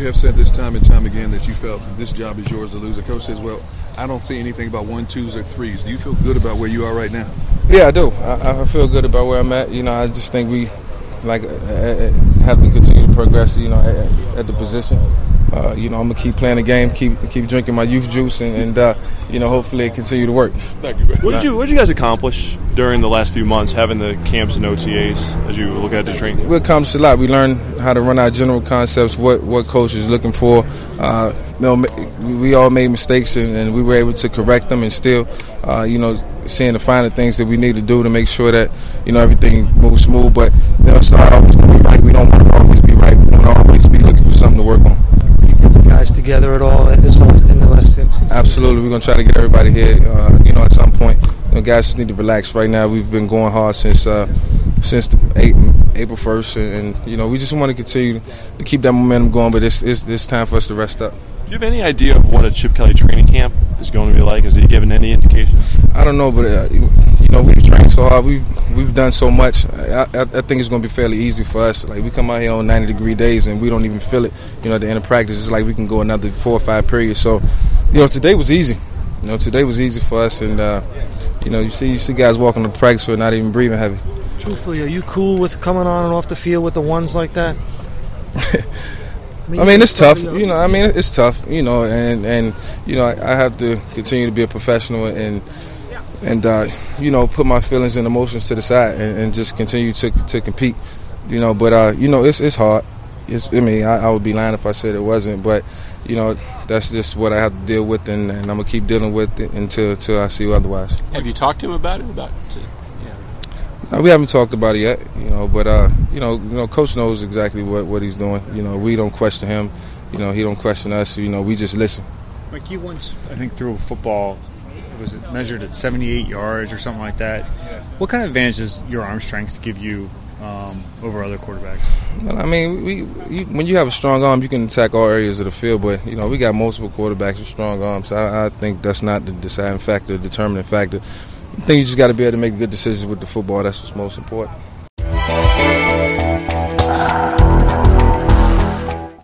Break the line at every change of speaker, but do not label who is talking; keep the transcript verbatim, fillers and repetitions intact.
have said this time and time again that you felt this job is yours to lose. The coach says, well, I don't see anything about one, twos, or threes. Do you feel good about where you are right now?
Yeah, I do. I, I feel good about where I'm at. You know, I just think we like uh, have to continue to progress, you know, at, at the position. Uh, you know, I'm gonna keep playing the game, keep keep drinking my youth juice, and, and uh, you know, hopefully it continue to work.
Thank you.
What did you What did you guys accomplish during the last few months, having the camps and O T As as you look at the training?
We accomplished a lot. We learned how to run our general concepts, what what coach is looking for. Uh, you know, we all made mistakes, and, and we were able to correct them, and still, uh, you know, seeing the finer things that we need to do to make sure that, you know, everything moves smooth. But you know, it's not always going to be right. We don't want to always be right. We want to always be looking for something to work on.
Guys together at all in this whole in the last six?
Absolutely, we're gonna try to get everybody here. Uh, you know, at some point, you know, guys just need to relax. Right now, we've been going hard since uh, since the eight, April first, and, and you know, we just want to continue to keep that momentum going. But it's, it's it's time for us to rest up.
Do you have any idea of what a Chip Kelly training camp is going to be like? Has he given any indication?
I don't know, but uh, you know, we've trained so hard. We've we've done so much. I, I, I think it's going to be fairly easy for us. Like, we come out here on ninety degree days and we don't even feel it. You know, at the end of practice, it's like we can go another four or five periods. So, you know, today was easy. You know, today was easy for us, and uh, you know, you see you see guys walking to practice field not even breathing heavy.
Truthfully, are you cool with coming on and off the field with the ones like that?
I mean, I mean, it's tough, you know. I mean, it's tough, you know, and, and you know, I, I have to continue to be a professional and and uh, you know, put my feelings and emotions to the side and, and just continue to to compete, you know. But uh, you know, it's it's hard. It's, I mean, I, I would be lying if I said it wasn't, but you know, that's just what I have to deal with, and, and I'm gonna keep dealing with it until until I see otherwise.
Have you talked to him about it? About it?
No, we haven't talked about it yet, you know, but uh, you know, you know, Coach knows exactly what, what he's doing. You know, we don't question him. You know, he don't question us. You know, we just listen.
Mike, you once, I think, threw a football. Was it measured at seventy-eight yards or something like that? Yeah. What kind of advantage does your arm strength give you um, over other quarterbacks?
Well, I mean, we you, when you have a strong arm, you can attack all areas of the field. But you know, we got multiple quarterbacks with strong arms. So I, I think that's not the deciding factor, the determining factor. I think you just got to be able to make good decisions with the football. That's what's most important.